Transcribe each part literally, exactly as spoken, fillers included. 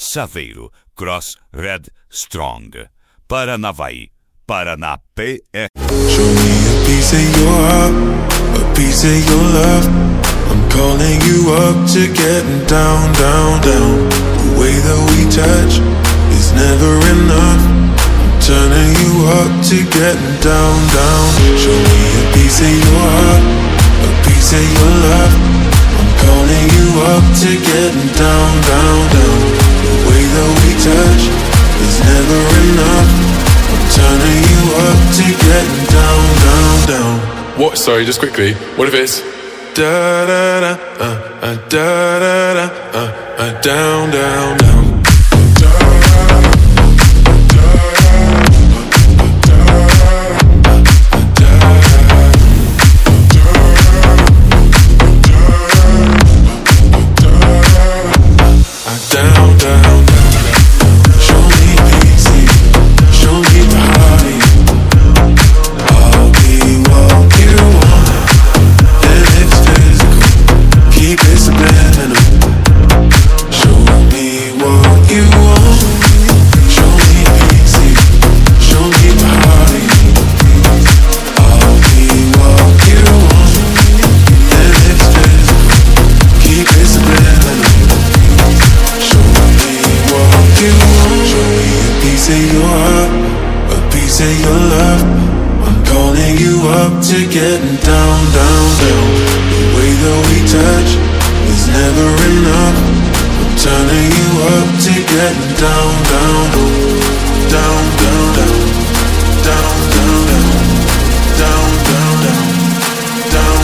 Saveiro, Cross Red Strong. Paranavaí, Paraná P E. Show me a piece of your heart, a piece of your love. I'm calling you up to getting down, down, down. The way that we touch is never enough. I'm turning you up to getting down, down. Show me a piece of your heart, a piece of your love. I'm calling you up to getting down, down, down. The way that we touch is never enough. I'm turning you up to getting down, down, down. What? Sorry, just quickly. What if it's da da da, uh, uh, da da da, uh, uh, down, down, down. Down, down, down. Show me easy, show me body. I'll be what you want, and it's physical. Keep it subliminal. Show me what you want. Show me easy, show me body. I'll be what you want, and it's physical. Keep it subliminal. Show me what you want. Show me a piece of your heart, a piece of your love. I'm calling you up to getting down, down, down. The way that we touch is never enough. I'm turning you up to getting down, down, down, down, down, down, down, down, down, down, down, down,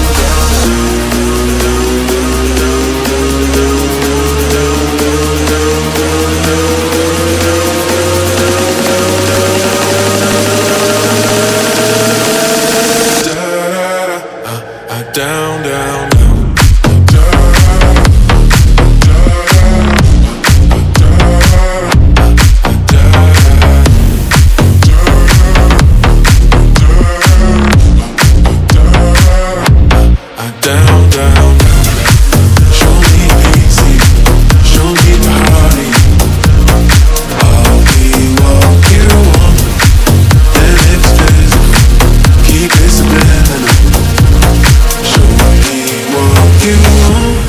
down, down, down. Down, down, down. Show me easy, show me body. I'll be what you want, and it's physical. Keep it subliminal. Show me what you want.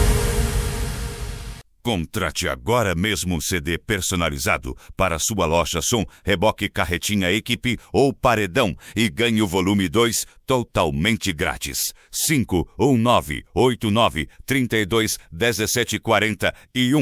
Contrate agora mesmo um C D personalizado para sua loja som, reboque, carretinha, equipe ou paredão e ganhe o volume dois totalmente grátis. cinco um nove oito nove três dois um sete quatro um